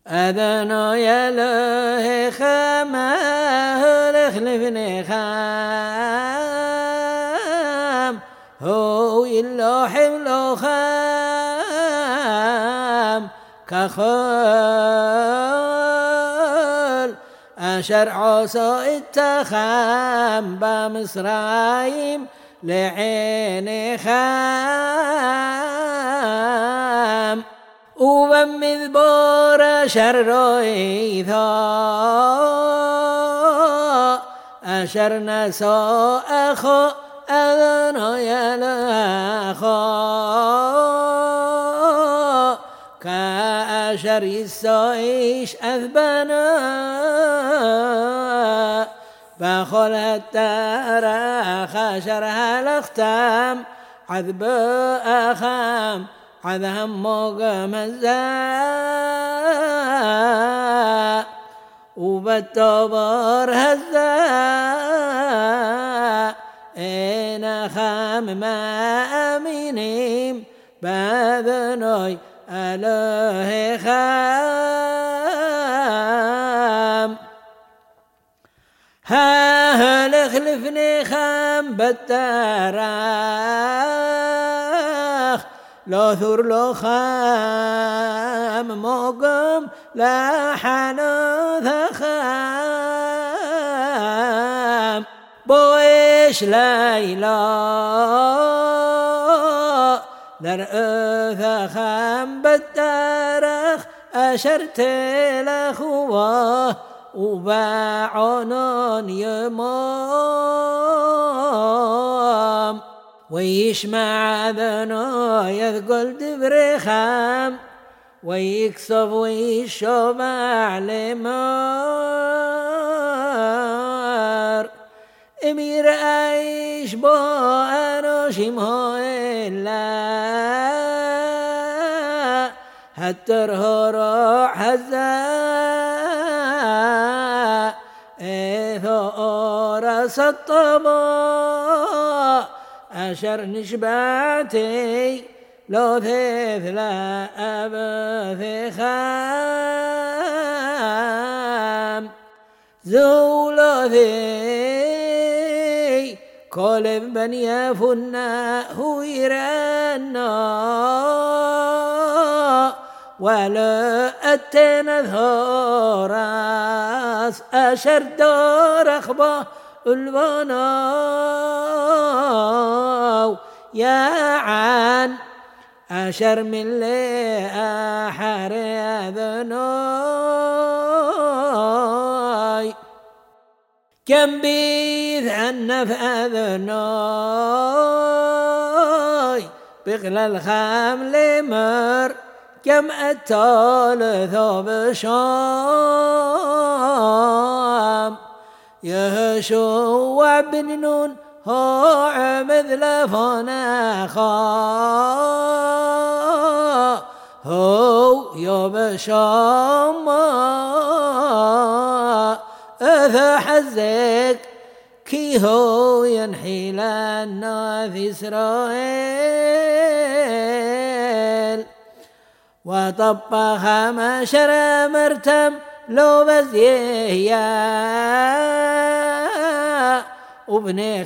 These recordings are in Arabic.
أذنو يله خمه لخلفني خام هو يلو حملو خام كخل أشر عصو اتخام بمصرايم لعيني خام وبمذبور شر إيثاء أشر نسو أخو أذنو يلأخو كأشر يسويش أذبنا بخل التاريخ أشرها الأختام عذب أخام عذهم موقم الزاء وبالتبر هزاء إن خام ما أمينيم باذنوي أله خام ها لخلفني خام بالتراخ لو ثور لو خام موقم لا حنوث خام بويش ليلا درء خام بالتاريخ أشرت لأخوه وباعنون يمام ويشمع ذنو يذقل دبر خام ويكسب ويشبع لمار امير ايش بو انو شمه إلا هتره روح هزاء ثورس الطباء أشر نشبعتي لو ثيث لا أبث خام زولو ذي كل بن يفنا هو يرانا ولا أتنا ثوراس أشر دور أخبا البناو يا عن أشر من لي أحر أذناي كم بيذ عنف أذناي بغل الخام لمر كم أتال ثوب شام يهشوع بن نون هو مثل فناخا هو يبشام أذا حزك كي هو ينحي لنا في إسرائيل وطبخ مشر مرتم لو بزيه وابن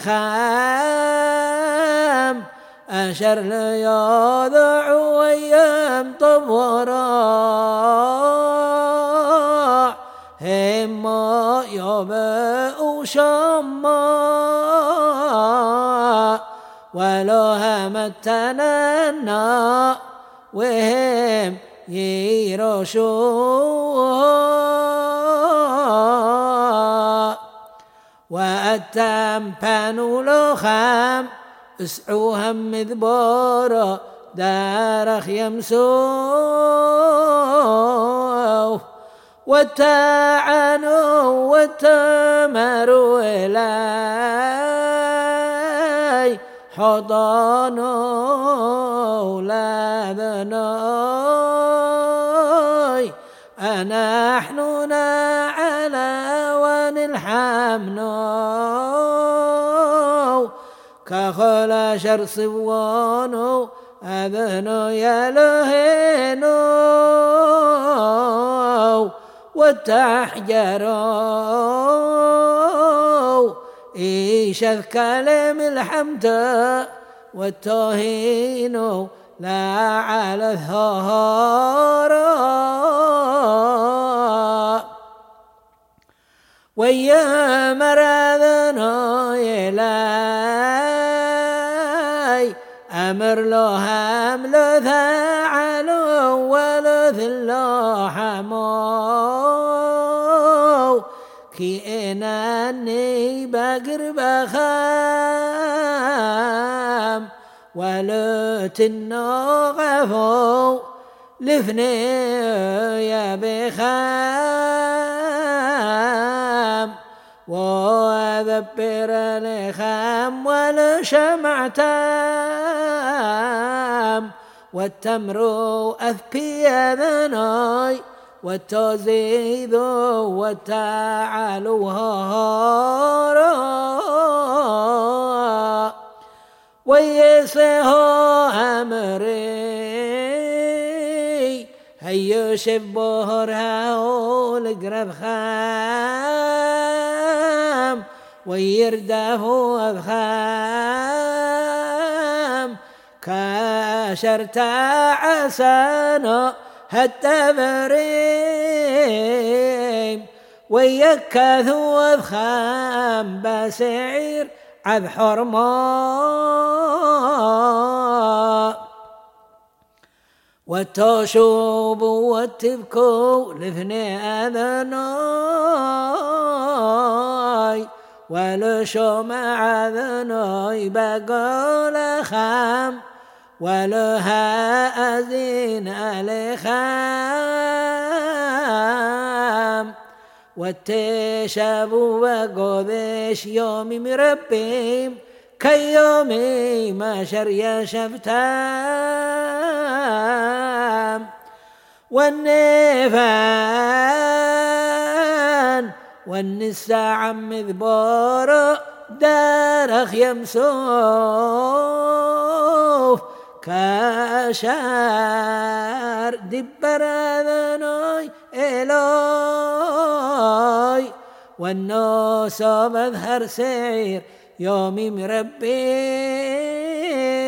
خام أشر ليضع ويم طبورا هم يبقوا شما ولو همتنا وهم يروشوا وأتم بانو لخام اسعوهم مذبورا دارخ يمسو وتعنوا وتمروا إلي حضانوا لاذناي أنحن على ونلحمنا كخلا شر صوانو أذنو يلهنو وتحجروا إيش الكلام الحمد والتوهين لا على الثهور ويا مرادنا إلي أمر له حمل ثعل ولث له حمو كأنني بقر بخام ولتنغفو لفني يا بخام وأذبر لخام ولشمعتام والتمر أثبي ذناي والتزيد والتعالو هارا ويسه أمري هيو شبهرها والقرب خام ويردف أذخام كاشرت عسانا هالتبريم ويكثو أذخام بسعير عذ حرماء والتشوب والتبكو لثني أذناي ولشمع أذناي بقول خام ولها أزين ألخام والتشاب وقذش يومي مربيم كيومي ما شريا شفتام والنفان والنساء عم ذبور دارخ يمسوف كاشار دبر ذنوي إلوي والنوس بظهر سعير يومي مربي